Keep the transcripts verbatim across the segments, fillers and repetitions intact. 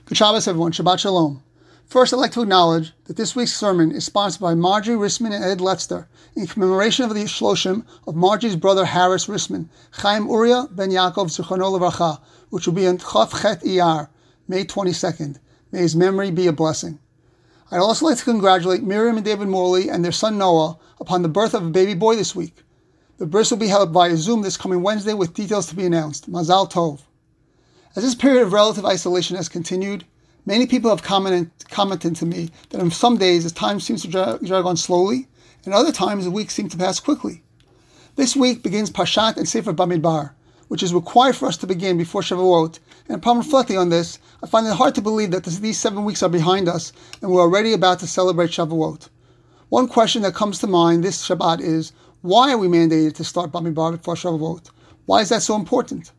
Good Shabbos, everyone. Shabbat Shalom. First, I'd like to acknowledge that this week's sermon is sponsored by Marjorie Risman and Ed Letzter in commemoration of the Shloshim of Marjorie's brother Harris Risman, Chaim Uriah ben Yaakov Zichrono Livracha, which will be on Chof Chet Iyar, May twenty-second. May his memory be a blessing. I'd also like to congratulate Miriam and David Morley and their son Noah upon the birth of a baby boy this week. The bris will be held via Zoom this coming Wednesday with details to be announced. Mazal Tov. As this period of relative isolation has continued, many people have commented, commented to me that on some days as time seems to drag, drag on slowly, and other times the weeks seem to pass quickly. This week begins Parshat and Sefer Bamidbar, which is required for us to begin before Shavuot, and upon reflecting on this, I find it hard to believe that this, these seven weeks are behind us and we're already about to celebrate Shavuot. One question that comes to mind this Shabbat is, why are we mandated to start Bamidbar before Shavuot? Why is that so important?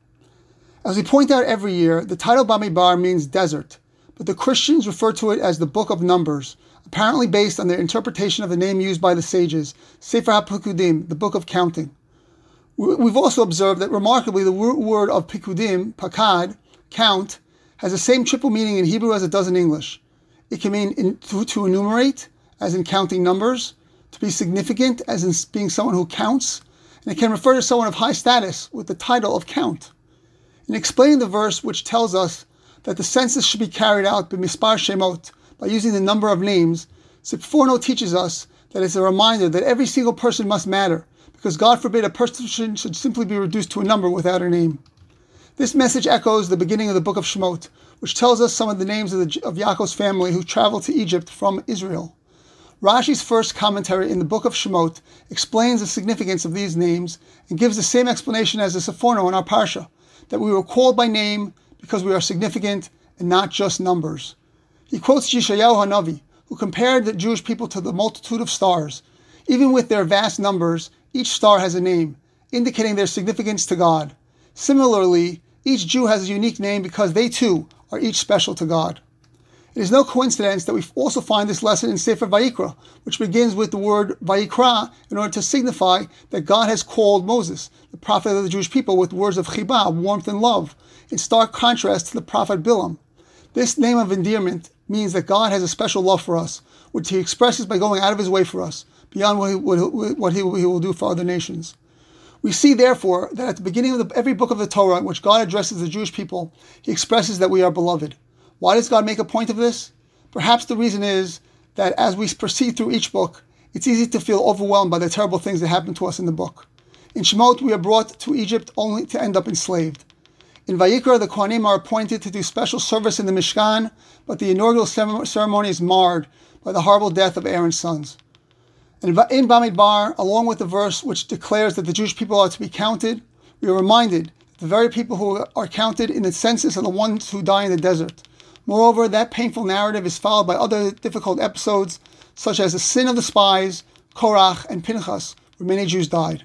As we point out every year, the title Bamidbar means desert, but the Christians refer to it as the Book of Numbers, apparently based on their interpretation of the name used by the sages, Sefer HaPikudim, the Book of Counting. We've also observed that remarkably the word of Pikudim, Pakad, count, has the same triple meaning in Hebrew as it does in English. It can mean in, to, to enumerate, as in counting numbers, to be significant, as in being someone who counts, and it can refer to someone of high status with the title of count. In explaining the verse which tells us that the census should be carried out by Mispar Shemot, by using the number of names, Sforno teaches us that it's a reminder that every single person must matter, because God forbid a person should simply be reduced to a number without a name. This message echoes the beginning of the book of Shemot, which tells us some of the names of, the, of Yaakov's family who traveled to Egypt from Israel. Rashi's first commentary in the book of Shemot explains the significance of these names and gives the same explanation as the Sforno in our Parsha, that we were called by name because we are significant and not just numbers. He quotes Yeshayahu HaNavi, who compared the Jewish people to the multitude of stars. Even with their vast numbers, each star has a name, indicating their significance to God. Similarly, each Jew has a unique name because they too are each special to God. It is no coincidence that we also find this lesson in Sefer Vayikra, which begins with the word Vayikra in order to signify that God has called Moses, the prophet of the Jewish people, with words of chibah, warmth and love, in stark contrast to the prophet Bilam. This name of endearment means that God has a special love for us, which he expresses by going out of his way for us, beyond what he, what, what he, he will do for other nations. We see, therefore, that at the beginning of the, every book of the Torah in which God addresses the Jewish people, he expresses that we are beloved. Why does God make a point of this? Perhaps the reason is that as we proceed through each book, it's easy to feel overwhelmed by the terrible things that happen to us in the book. In Shemot, we are brought to Egypt only to end up enslaved. In Vayikra, the Kohanim are appointed to do special service in the Mishkan, but the inaugural ceremony is marred by the horrible death of Aaron's sons. And in Bamidbar, along with the verse which declares that the Jewish people are to be counted, we are reminded that the very people who are counted in the census are the ones who die in the desert. Moreover, that painful narrative is followed by other difficult episodes, such as the sin of the spies, Korach, and Pinchas, where many Jews died.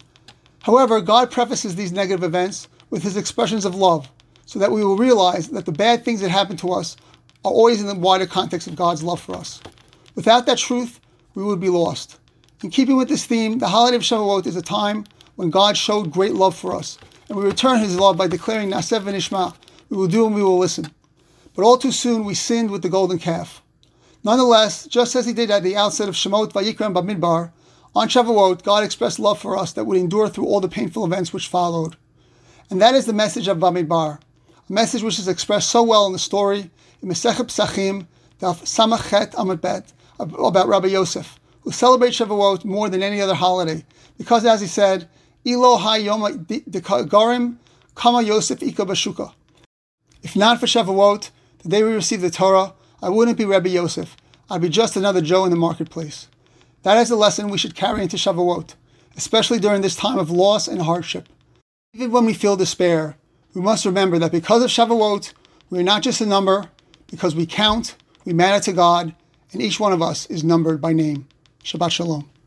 However, God prefaces these negative events with his expressions of love, so that we will realize that the bad things that happen to us are always in the wider context of God's love for us. Without that truth, we would be lost. In keeping with this theme, the holiday of Shavuot is a time when God showed great love for us, and we return his love by declaring Naseh v'nishma, we will do and we will listen. But all too soon we sinned with the golden calf. Nonetheless, just as he did at the outset of Shemot, Vayikra, and Bamidbar, on Shavuot, God expressed love for us that would endure through all the painful events which followed. And that is the message of Bamidbar, a message which is expressed so well in the story in Masechet Pesachim, Daf Samach Chet Amud Bet, about Rabbi Yosef, who celebrates Shavuot more than any other holiday, because as he said, Ilo ha-yom degarim kama Yosef ika bashuka. If not for Shavuot, the day we receive the Torah, I wouldn't be Rabbi Yosef. I'd be just another Joe in the marketplace. That is the lesson we should carry into Shavuot, especially during this time of loss and hardship. Even when we feel despair, we must remember that because of Shavuot, we are not just a number, because we count, we matter to God, and each one of us is numbered by name. Shabbat Shalom.